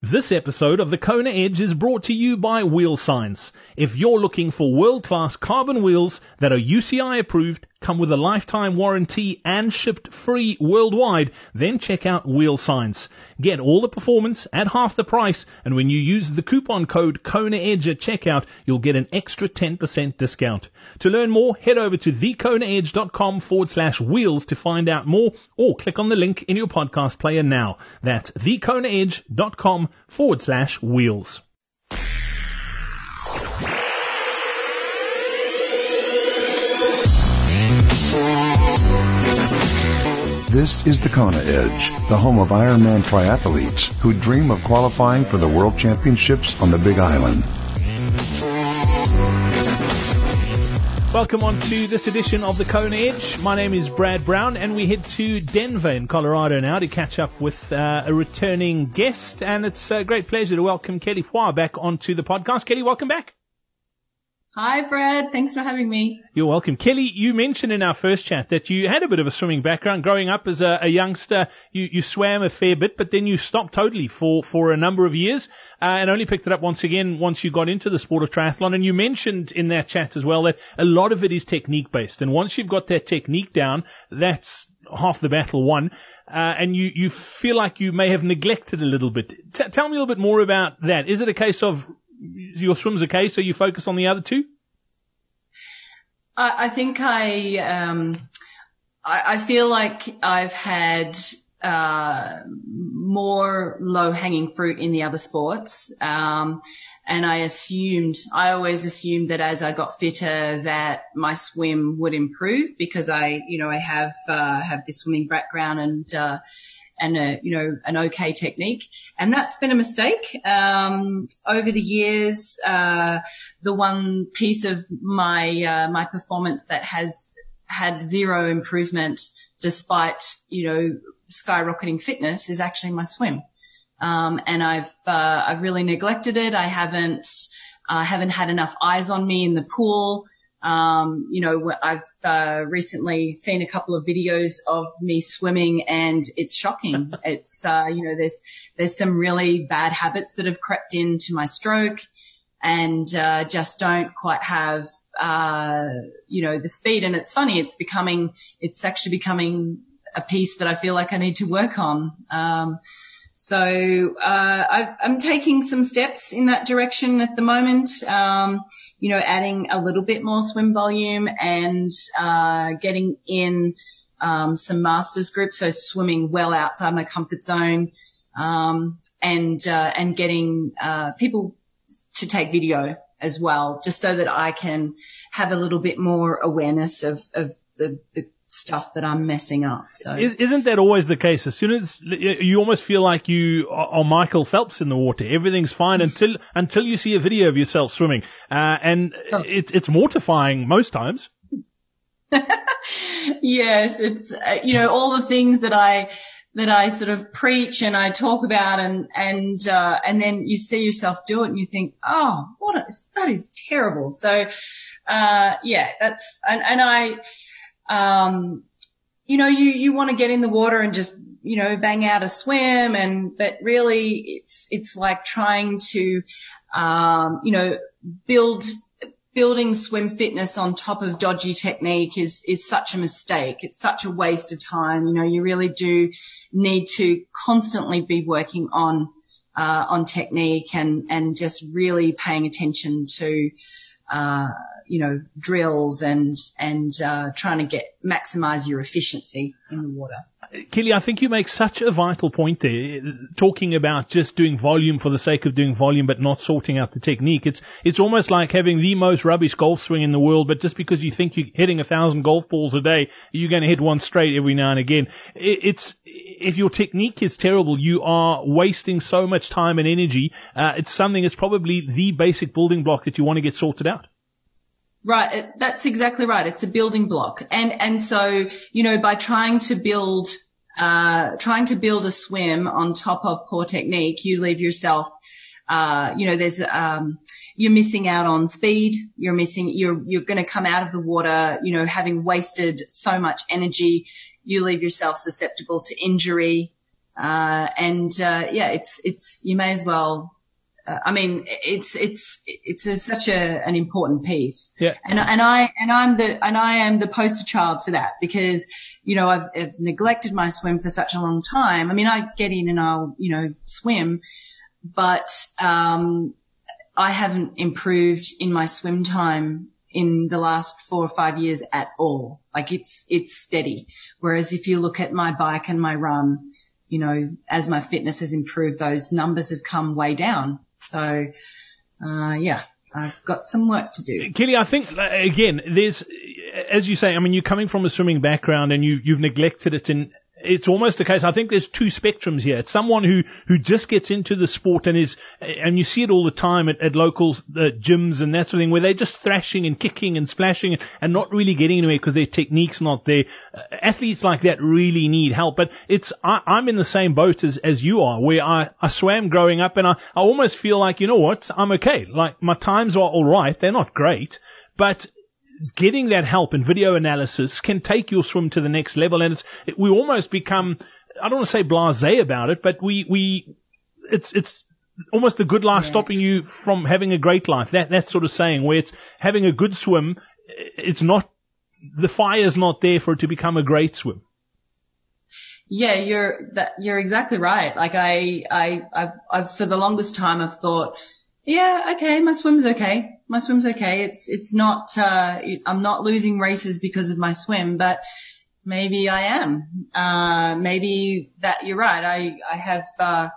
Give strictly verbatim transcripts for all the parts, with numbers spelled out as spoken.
This episode of the Kona Edge is brought to you by Wheel Science. If you're looking for world-class carbon wheels that are U C I approved, come with a lifetime warranty and shipped free worldwide, then check out Wheel Science. Get all the performance at half the price, and when you use the coupon code KONAEDGE at checkout, you'll get an extra ten percent discount. To learn more, head over to thekonaedge.com forward slash wheels to find out more, or click on the link in your podcast player now. That's thekonaedge.com forward slash wheels. This is the Kona Edge, the home of Ironman triathletes who dream of qualifying for the World Championships on the Big Island. Welcome on to this edition of the Kona Edge. My name is Brad Brown, and we head to Denver in Colorado now to catch up with uh, a returning guest, and it's a great pleasure to welcome Kelly Poir back onto the podcast. Kelly, welcome back. Hi, Brad. Thanks for having me. You're welcome. Kelly, you mentioned in our first chat that you had a bit of a swimming background. Growing up as a, a youngster, you, you swam a fair bit, but then you stopped totally for, for a number of years uh, and only picked it up once again once you got into the sport of triathlon. And you mentioned in that chat as well that a lot of it is technique-based. And once you've got that technique down, that's half the battle won. Uh, and you, you feel like you may have neglected a little bit. T- tell me a little bit more about that. Is it a case of your swim's okay, so you focus on the other two? I, I think I, um, I, I feel like I've had, uh, more low-hanging fruit in the other sports. Um, and I assumed, I always assumed that as I got fitter that my swim would improve because I, you know, I have, uh, have this swimming background and, uh, and a, you know, an okay technique. And that's been a mistake. Um, over the years, uh, the one piece of my, uh, my performance that has had zero improvement despite, you know, skyrocketing fitness is actually my swim. Um, and I've, uh, I've really neglected it. I haven't, I uh, haven't had enough eyes on me in the pool. Um, you know, I've, uh, recently seen a couple of videos of me swimming and it's shocking. It's, uh, you know, there's, there's some really bad habits that have crept into my stroke and, uh, just don't quite have, uh, you know, the speed. And it's funny, it's becoming, it's actually becoming a piece that I feel like I need to work on. Um, So, uh, I, I'm taking some steps in that direction at the moment, um, you know, adding a little bit more swim volume and, uh, getting in, um, some masters groups. So swimming well outside my comfort zone, um, and, uh, and getting, uh, people to take video as well, just so that I can have a little bit more awareness of, of the, the, stuff that I'm messing up. So isn't that always the case? As soon as you almost feel like you are Michael Phelps in the water, everything's fine until until you see a video of yourself swimming, uh, and oh. it's it's mortifying most times. Yes, it's uh, you know all the things that I that I sort of preach and I talk about, and and uh, and then you see yourself do it and you think, oh, what a, that is terrible. So uh, yeah, that's and and I. Um, you know, you, you want to get in the water and just, you know, bang out a swim and, but really it's, it's like trying to, um, you know, build, building swim fitness on top of dodgy technique is, is such a mistake. It's such a waste of time. You know, you really do need to constantly be working on, uh, on technique and, and just really paying attention to, uh, you know, drills and, and, uh, trying to get, maximize your efficiency in the water. Kelly, I think you make such a vital point there, talking about just doing volume for the sake of doing volume, but not sorting out the technique. It's, it's almost like having the most rubbish golf swing in the world, but just because you think you're hitting a thousand golf balls a day, you're going to hit one straight every now and again. It's, if your technique is terrible, you are wasting so much time and energy. Uh, it's something that's probably the basic building block that you want to get sorted out. Right. That's exactly right. It's a building block. And, and so, you know, by trying to build, uh, trying to build a swim on top of poor technique, you leave yourself, uh, you know, there's, um, you're missing out on speed. You're missing, you're, you're going to come out of the water, you know, having wasted so much energy. You leave yourself susceptible to injury. Uh, and, uh, yeah, it's, it's, you may as well, uh, I mean, it's, it's, it's a, such a, an important piece. Yeah. And, and I, and I'm the, and I am the poster child for that because, you know, I've, I've neglected my swim for such a long time. I mean, I get in and I'll, you know, swim, but, um, I haven't improved in my swim time in the last four or five years at all. Like it's, it's steady. Whereas if you look at my bike and my run, you know, as my fitness has improved, those numbers have come way down. So, uh, yeah, I've got some work to do. Kelly, I think, again, there's, as you say, I mean, you're coming from a swimming background and you, you've neglected it in, it's almost a case, I think there's two spectrums here. It's someone who, who just gets into the sport and is, and you see it all the time at, at local uh, gyms and that sort of thing, where they're just thrashing and kicking and splashing and not really getting anywhere because their technique's not there. Uh, athletes like that really need help. But it's, I, I'm in the same boat as, as you are, where I, I swam growing up and I, I almost feel like, you know what, I'm okay. Like my times are alright. They're not great, but getting that help and video analysis can take your swim to the next level. And it's, it, we almost become, I don't want to say blasé about it, but we, we, it's, it's almost the good life yes. stopping you from having a great life. That, that sort of saying where it's having a good swim. It's not, the fire's not there for it to become a great swim. Yeah, you're, that, you're exactly right. Like I, I, I've, I've, for the longest time I've thought, yeah, okay, my swim's okay. My swim's okay. It's, it's not, uh, I'm not losing races because of my swim, but maybe I am. Uh, maybe that, you're right. I, I have, uh,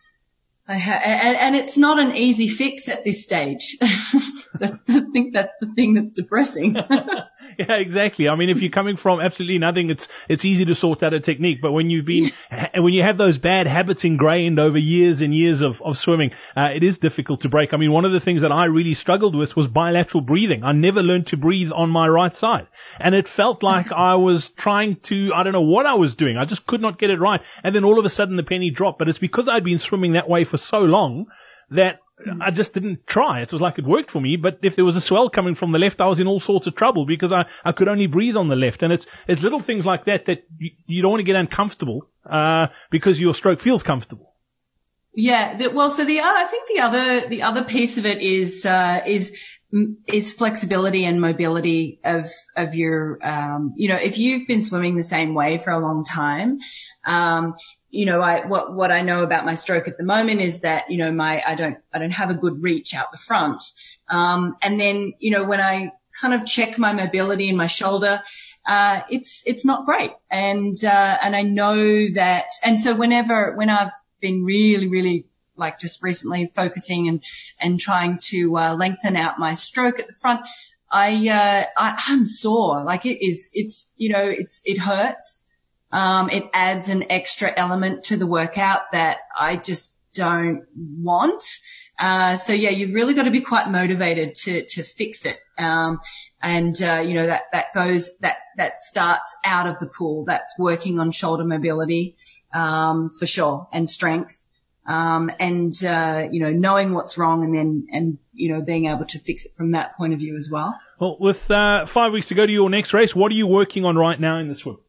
I ha- and, and it's not an easy fix at this stage. that's, I think that's the thing that's depressing. Yeah, exactly. I mean, if you're coming from absolutely nothing, it's it's easy to sort out a technique. But when you've been, when you have those bad habits ingrained over years and years of, of swimming, uh, it is difficult to break. I mean, one of the things that I really struggled with was bilateral breathing. I never learned to breathe on my right side. And it felt like I was trying to, I don't know what I was doing. I just could not get it right. And then all of a sudden the penny dropped. But it's because I'd been swimming that way for so long that I just didn't try. It was like it worked for me, but if there was a swell coming from the left, I was in all sorts of trouble because I, I could only breathe on the left. And it's, it's little things like that that you, you don't want to get uncomfortable, uh, because your stroke feels comfortable. Yeah. The, well, so the, I think the other, the other piece of it is, uh, is, is flexibility and mobility of, of your, um, you know, if you've been swimming the same way for a long time, um, you know, I, what, what I know about my stroke at the moment is that, you know, my, I don't, I don't have a good reach out the front. Um, and then, you know, when I kind of check my mobility in my shoulder, uh, it's, it's not great. And, uh, and I know that, and so whenever, when I've been really, really like just recently focusing and, and trying to, uh, lengthen out my stroke at the front, I, uh, I, I'm sore. Like it is, it's, you know, it's, it hurts. Um, it adds an extra element to the workout that I just don't want. Uh, so yeah, you've really got to be quite motivated to, to fix it. Um, and, uh, you know, that, that goes, that, that starts out of the pool. That's working on shoulder mobility, um, for sure, and strength. Um, and, uh, you know, knowing what's wrong and then, and, you know, being able to fix it from that point of view as well. Well, with, uh, five weeks to go to your next race, what are you working on right now in the swim?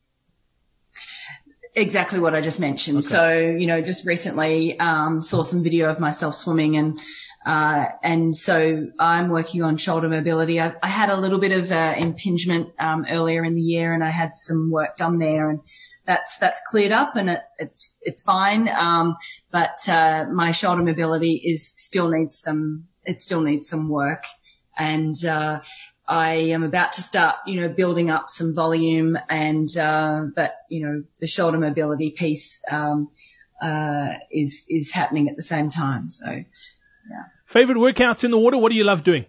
Exactly what I just mentioned. Okay. So, you know, just recently, um, saw some video of myself swimming and, uh, and so I'm working on shoulder mobility. I, I had a little bit of, uh, impingement, um, earlier in the year and I had some work done there and that's, that's cleared up and it, it's, it's fine. Um, but, uh, my shoulder mobility is still needs some, it still needs some work and, uh, I am about to start, you know, building up some volume and, uh, but, you know, the shoulder mobility piece, um, uh, is, is happening at the same time. So, yeah. Favorite workouts in the water? What do you love doing?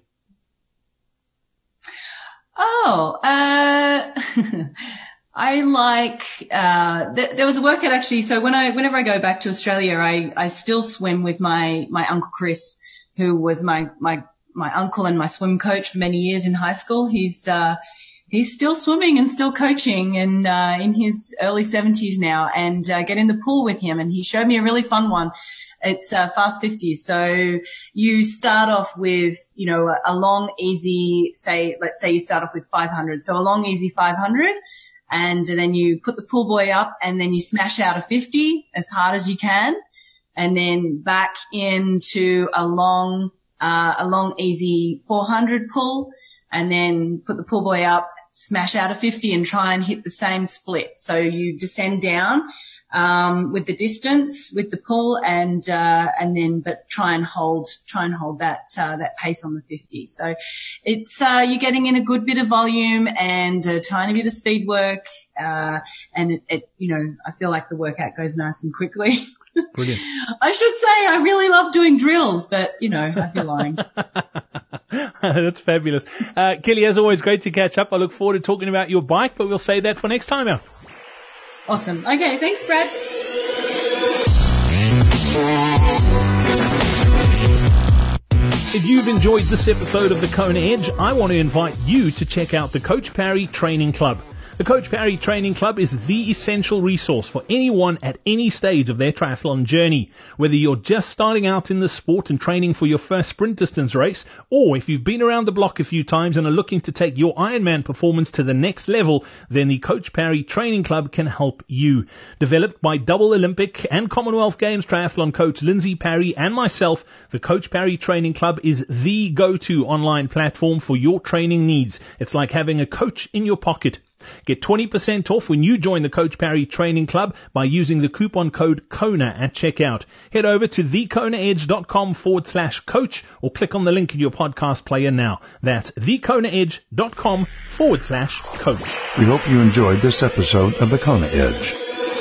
Oh, uh, I like, uh, th- there was a workout actually. So when I, whenever I go back to Australia, I, I still swim with my, my Uncle Chris, who was my, my, my uncle and my swim coach for many years in high school. He's, uh, he's still swimming and still coaching and, uh, in his early seventies now and, uh, get in the pool with him. And he showed me a really fun one. It's, uh, Fast fifty. So you start off with, you know, a, a long, easy, say, let's say you start off with five hundred. So a long, easy five hundred. and then you put the pull buoy up and then you smash out a fifty as hard as you can, and then back into a long, uh, a long easy four hundred pull, and then put the pull buoy up, smash out a fifty and try and hit the same split. So you descend down, um, with the distance, with the pull, and, uh, and then, but try and hold, try and hold that, uh, that pace on the fifty. So it's, uh, you're getting in a good bit of volume and a tiny bit of speed work, uh, and it, it, you know, I feel like the workout goes nice and quickly. Brilliant. I should say I really love doing drills, but, you know, I'd be lying. That's fabulous. Uh, Kelly, as always, great to catch up. I look forward to talking about your bike, but we'll save that for next time out. Awesome. Okay, thanks, Brad. If you've enjoyed this episode of the Kona Edge, I want to invite you to check out the Coach Parry Training Club. The Coach Parry Training Club is the essential resource for anyone at any stage of their triathlon journey. Whether you're just starting out in the sport and training for your first sprint distance race, or if you've been around the block a few times and are looking to take your Ironman performance to the next level, then the Coach Parry Training Club can help you. Developed by double Olympic and Commonwealth Games triathlon coach Lindsay Parry and myself, the Coach Parry Training Club is the go-to online platform for your training needs. It's like having a coach in your pocket. Get twenty percent off when you join the Coach Parry Training Club by using the coupon code KONA at checkout. Head over to thekonaedge.com forward slash coach or click on the link in your podcast player now. That's thekonaedge.com forward slash coach. We hope you enjoyed this episode of the Kona Edge.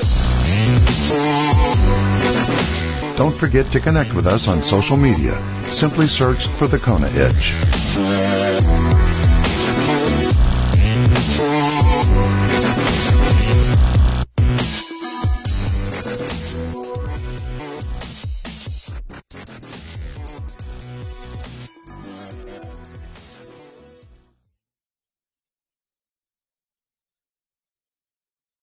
Don't forget to connect with us on social media. Simply search for the Kona Edge.